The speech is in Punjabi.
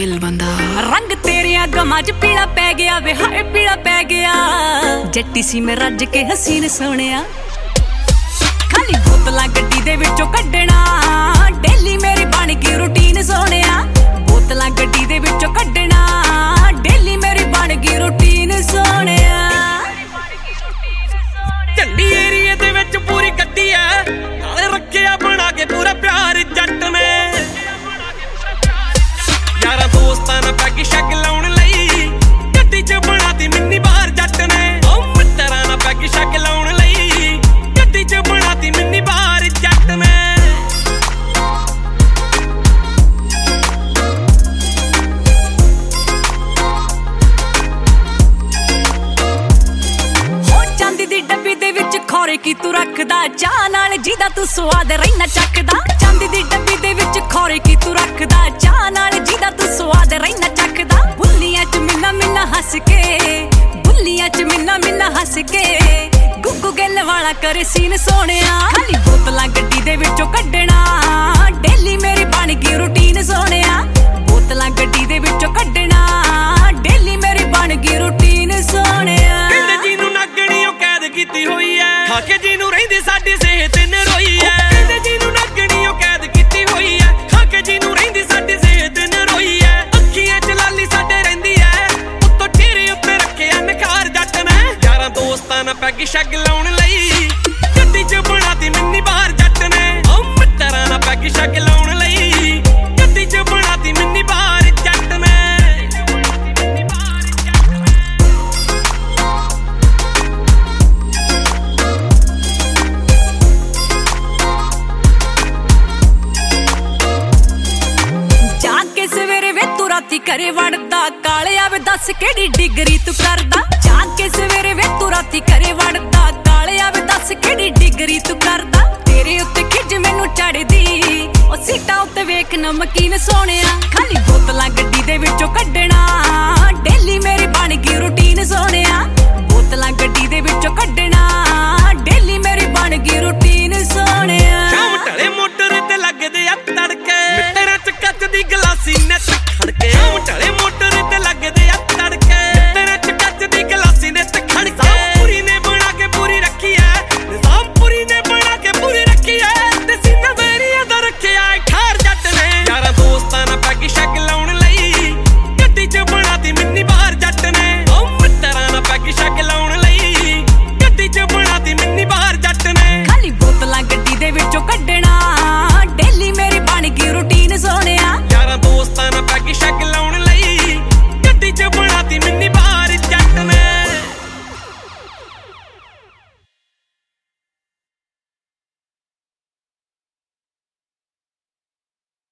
ਦਿਲ ਬੰਦਾ रंग तेरिया गमां च पीला पै गया वे हाय पीला पै गया जट्टी सी मैं रज के हसीन सोहणिया खाली बोतलां गड्डी दे विचों कड्ढना डेली मेरी बन गई रूटीन सोहणिया बोतलां गड्डी दे विचों कड्ढना डेली मेरी बन गई रूटीन सोहणिया झंडी एरिए दे विच पूरी गड्डी है नाले रखिया बना के पूरा प्यार जट ने यारा दोस्तां नाल पैग शैग लाउण लई गड्डी च बनाती मिन्नी बाहर जट ने ओ मित्तरां नाल पैग शैग लाउण लई गड्डी च बनाती मिन्नी बाहर जट ने ਖੋਰੇ ਕੀ ਤੂੰ ਰੱਖਦਾ ਚਾਹ ਨਾਲ ਜਿਹਦਾ ਤੂੰ ਸਵਾਦ ਰਹਿਣਾ ਚੱਕਦਾ ਚਾਂਦੀ ਦੀ ਡੱਬੀ ਦੇ ਵਿੱਚ ਖੋਰੇ ਕੀ ਤੂੰ ਰੱਖਦਾ ਚਾਹ ਨਾਲ ਜਿਹਦਾ ਤੂੰ ਸਵਾਦ ਰਹਿਣਾ ਚੱਕਦਾ ਬੁੱਲੀਆਂ ਚ ਮਿੰਨਾ ਮਿੰਨਾ ਹੱਸ ਕੇ ਬੁੱਲੀਆਂ ਚ ਮਿੰਨਾ ਮਿੰਨਾ ਹੱਸ ਕੇ ਗੁੱਗੂ ਗਿੱਲ ਵਾਲਾ ਕਰੇ ਸੀਨ ਸੋਹਣਿਆ ਖਾਲੀ ਬੋਤਲਾਂ ਗੱਡੀ ਦੇ ਵਿੱਚੋਂ ਕੱਢਣਾ ਡੇਲੀ ਮੇਰੀ ਬਣ ਗਈ ਰੂਟੀਨ ਸੋਹਣਿਆ ਬੋਤਲਾਂ ਗੱਡੀ ਦੇ ਵਿੱਚੋਂ ਕੱਢਣਾ ਡੇਲੀ ਮੇਰੀ ਬਣ ਗਈ ਰੂਟੀਨ ਸੋਹਣਿਆ ਕਹਿੰਦੇ ਜਿਹਨੂੰ ਨਾਗਣੀਓ ਕੈਦ ਕੀਤੀ ਹੋਈ ਐ ਖਾ ਕੇ ਜਿਹਨੂੰ ਰਹਿੰਦੀ ਸਾਡੀ ਸਿਹਤ ਨਰੋਈ ਐ ਕਹਿੰਦੇ ਜਿਹਨੂੰ ਨਾਗਣੀਓ ਕੈਦ ਕੀਤੀ ਹੋਈ ਐ ਖਾ ਕੇ ਜਿਹਨੂੰ ਰਹਿੰਦੀ ਸਾਡੀ ਸਿਹਤ ਨਰੋਈ ਐ ਅੱਖੀਆਂ ਚ ਲਾਲੀ ਸਾਡੇ ਰਹਿੰਦੀ ਐ ਉੱਤੋਂ ਠੇਰੇ ਉੱਤੇ ਰੱਖਿਆ ਨਖਾਰ ਜੱਟ ਨੇ ਯਾਰਾਂ ਦੋਸਤਾਂ ਨਾਲ ਪੈਗ ਸ਼ੈਗ ਲਾਉਣ ਲਈ ਗੱਡੀ ਚ ਬਣਾਤੀ ਮਿੰਨੀ ਬਾਹਰ ਜੱਟ ਨੇ ਓ ਮਿੱਤਰਾਂ ਨਾਲ ਪੈਗ ਸ਼ੈਗ ਲਾਉਣ ਲਈ ਗੱਡੀ ਚ ਬਣਾਤੀ ਮਿੰਨੀ ਬਾਹਰ ਜੱਟ ਨੇ ਰਾਤੀ ਘਰੇ ਵੜਦਾ ਕਾਲਿਆ ਵੇ ਦੱਸ ਕਿਹੜੀ ਡਿਗਰੀ ਤੂੰ ਕਰਦਾ ਜਾਗ ਕੇ ਸਵੇਰੇ ਵੇ ਤੂੰ ਰਾਤੀ ਘਰੇ ਵੜਦਾ ਕਾਲਿਆ ਵੇ ਦੱਸ ਕਿਹੜੀ ਡਿਗਰੀ ਤੂੰ ਕਰਦਾ ਤੇਰੇ ਉੱਤੇ ਖਿੱਜ ਮੈਨੂੰ ਚੜਦੀ ਉਹ ਸੀਟਾਂ ਉੱਤੇ ਵੇਖ ਨਮਕੀਨ ਸੋਹਣਿਆ ਖਾਲੀ ਬੋਤਲਾਂ ਗੱਡੀ ਦੇ ਵਿੱਚੋਂ ਕੱਢਣਾ